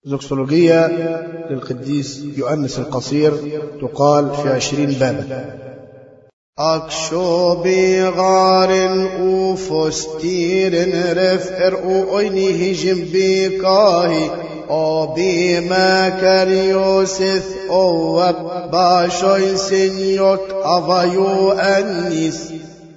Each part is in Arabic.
زوكسولوجية للقديس يؤنس القصير تقال في 20 بابا. أكشو بغار وفستير رفر وأينه جنبكاهي أبي ما كريوسث أو باشوي سنيوك أفايو أنيس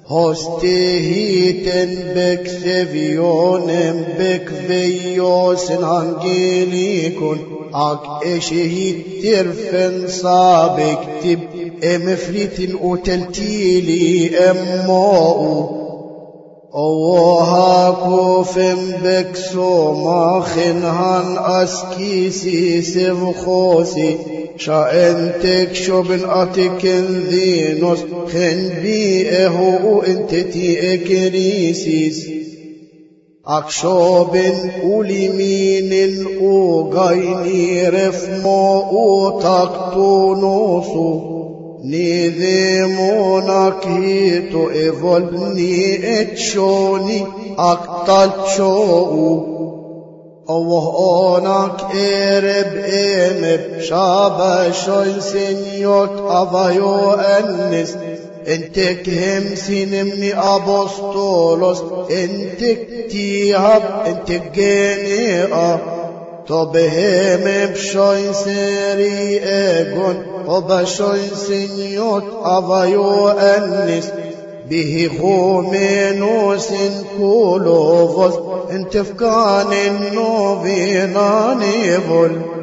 هستهيتن بكثفيون بكفيوسن أنجيليكون أك إشهيت ترفن صابك تب مفريت وتلتيلي أماؤ أوها كوفن بكسو ماخن هن أسكيسي سفخوسي شاءن تكشبن أتكن ذينوس خن بيئه وانتتي اكريسيس أكشوبن أوليمين أوغيني رفمو أوتاكتونوسو نيذيمونك هيتو إفولني اتشوني أكتالشو أوهونك إرب إمب شابا شوي سنيوت أفايو أنس انتك هم سينمني أبوستولوس انتك تيهب انتك جنيئة طبهم بشوي سيري ايقون وبشوي سنيوت أفايو أنس به خومينوس كولوفوس انتفكان النوفينا نيفول